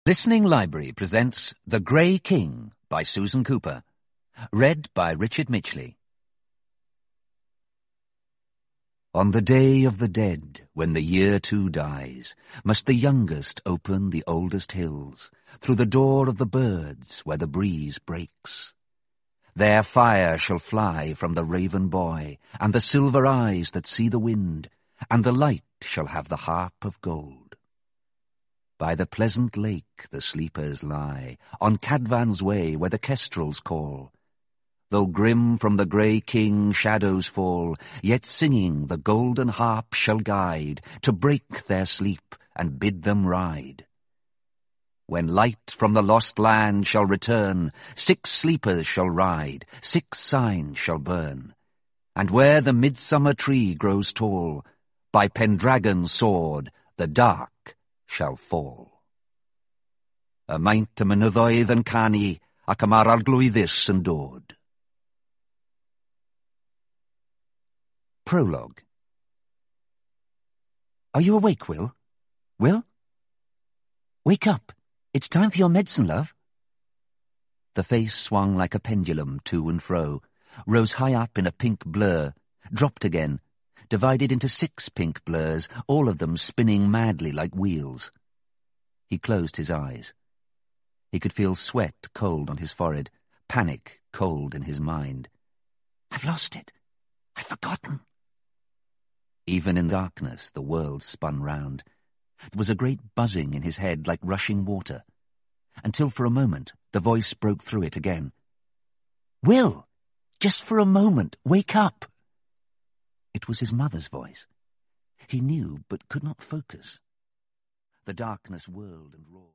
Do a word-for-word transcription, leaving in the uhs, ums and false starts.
Listening Library presents The Grey King by Susan Cooper. Read by Richard Mitchley. On the day of the dead, when the year too dies, must the youngest open the oldest hills, through the door of the birds where the breeze breaks. There fire shall fly from the raven boy, and the silver eyes that see the wind, and the light shall have the harp of gold. By the pleasant lake the sleepers lie, on Cadfan's way where the kestrels call. Though grim from the grey king shadows fall, yet singing the golden harp shall guide, to break their sleep and bid them ride. When light from the lost land shall return, six sleepers shall ride, six signs shall burn. And where the midsummer tree grows tall, by Pendragon's sword the dark shall fall. Y maint y mynyddoedd yn canu, ac am arglwyddus yn dod. Prologue. Are you awake, Will? Will? Wake up. It's time for your medicine, love. The face swung like a pendulum to and fro, rose high up in a pink blur, dropped again, divided into six pink blurs, all of them spinning madly like wheels. He closed his eyes. He could feel sweat cold on his forehead, panic cold in his mind. I've lost it. I've forgotten. Even in darkness, the world spun round. There was a great buzzing in his head like rushing water, until for a moment the voice broke through it again. Will, just for a moment, wake up. It was his mother's voice. He knew, but could not focus. The darkness whirled and roared.